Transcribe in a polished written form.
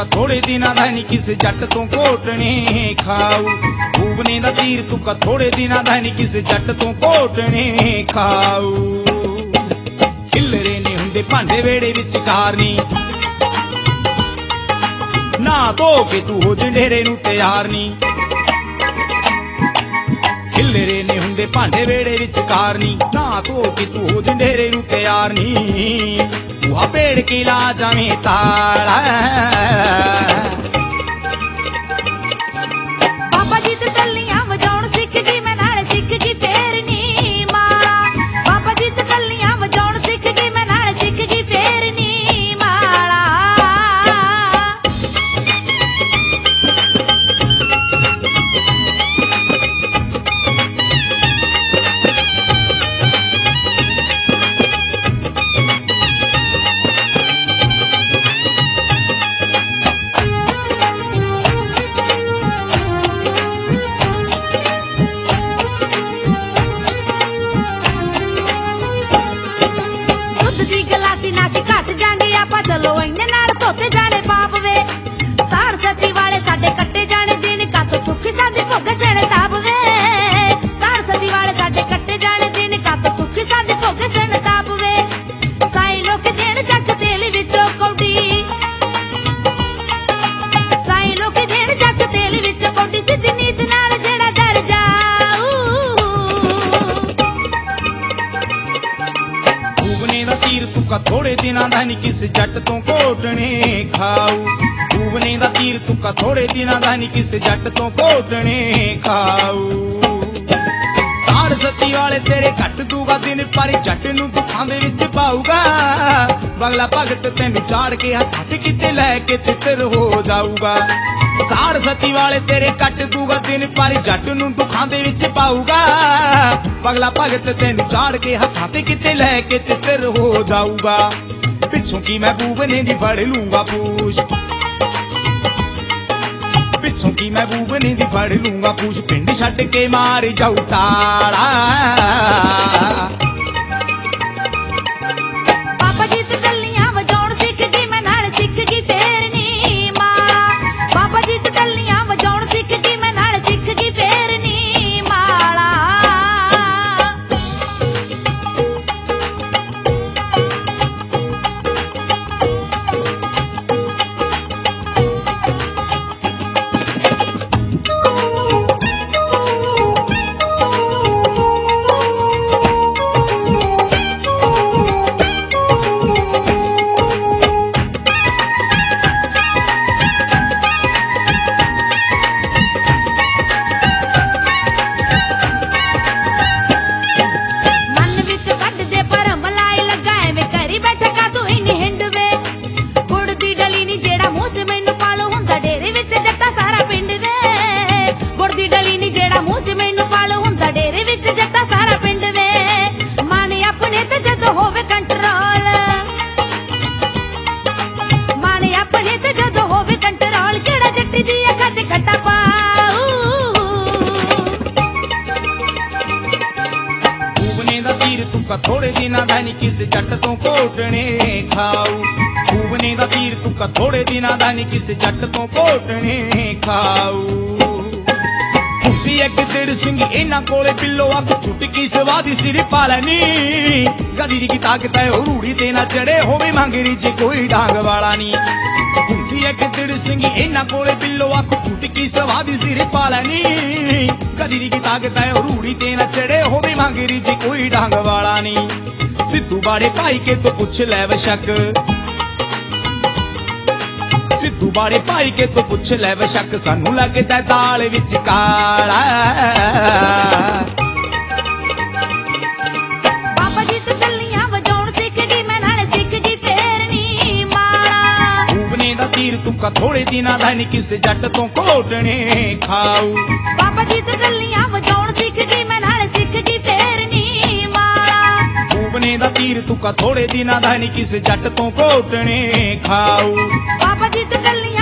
तुका थोड़े दिनां दा नहीं किसे जट तो घोटने खाऊ। भूवने दा तीर तुका थोड़े दिनां दा नहीं किसे जट तो घोटने खाऊ। खिलरे नहीं हुंदे भांडे वेड़े विच कारनी, ना धो के तू हो जंडेरे नूं तैयार नी। खिलरे नहीं हुंदे भांडे वेड़े विच कारनी, ना धो के तू हो जंडेरे नूं तैयार नी। बूहा पेड़ के ला जावें ताला। बाबा जी ते टल्लियां वजाउण सिख गई, मैं नाल सिख गई फेरनी माला। बाबा जी ते टल्लियां वजाउण सिख गई, मैं नाल सिख गई फेरनी माला। चलो इन्ने नाल धोते जाने पाप वे, साड़ सती वाले साडे कट्टे जाने दिन, कत सुखी साडे भोगे सण ताप वे। साड़ सती वाले साडे कट्टे जाने दिन, कत सुखी साडे भोगे सण ताप वे। साई लोक देण जग तेल विचों कौडी, साई लोक देण जग तेल विचों कौडी, सिद्धी नीत नाल जेड़ा डर जाऊ। भूवने दा तीर तुका थोड़े दिनां दा नहीं किसे जट तो घोटने खाऊ। भूवने दा तीर तुका थोड़े दिनां दा नहीं किसे जट तो घोटने खाऊ। साड़ सती वाले तेरे घट दूगा दिन, पर जट नूं दुखां दे विच पाऊगा। बगला भगत तैनूं चाड़ के हत्थ किते लैके तितर हो जाऊगा। साड़ सती वाले तेरे कट दूगा दिन, पर जट नूं दुखां दे विच पाऊगा। बगला भगत तैनूं चाड़ के हत्थां ते किते लैके तितर हो जाऊगा। पिछों की मैं भूवने दी फड़ लूंगा पूछ, पिछों की मैं भूवने दी फड़ लूंगा पूछ, पिंड छड्ड के मार जाऊ ताड़ा। बाबा जी ते टल्लियां वजाउण सिख गई, मैं नाल सिख गई फेरनी माला। बाबा जी ते टल्लियां वजाउण सिख गई, मैं नाल सिख गई फेरनी माला। थोड़े दिनां दा नहीं किसे जट तो घोटने खाऊ। भूवने दा तीर तुका थोड़े दिनां दा नहीं किसे जट तो घोटने खाऊ। हुंदी एक तिड़ सिंह इन्हां कोले पिल्लो, अख छुटकी सवादी सिर पा लैनी। गदी दी ताकत है रूड़ी ते ना चढ़े, होवे मंगरी च कोई डांग वाला नी। हुंदी एक तिड़ सिंह इन्हां कोले पिल्लो, अख छुटकी सवादी सिर पा लैनी। गदी दी ताकत है रूड़ी ते ना चढ़े, होवे मंगरी च कोई डांग वाला नी। सिद्धू बाड़े भाई के तो पुछ लै बशक, सिद्धू बाड़े भाई के तो पुछ लै बशक, सानू लगदा दाल विच काला। बाबा जी ते टल्लियां वजाउण सिख गई, मैं नाल सिख गई फेरनी माला। भूवने दा तीर तुका थोड़े दिनां दा नहीं किसे जट तो घोटने खाऊ। बाबा जी ते टल्लियां वजाउण सिख गई, मैं नाल सिख गई फेरनी माला। भूवने दा तीर तुका थोड़े दिनां दा नहीं किसे जट तो घोटने खाऊ। बाबा जी ते टल्लियां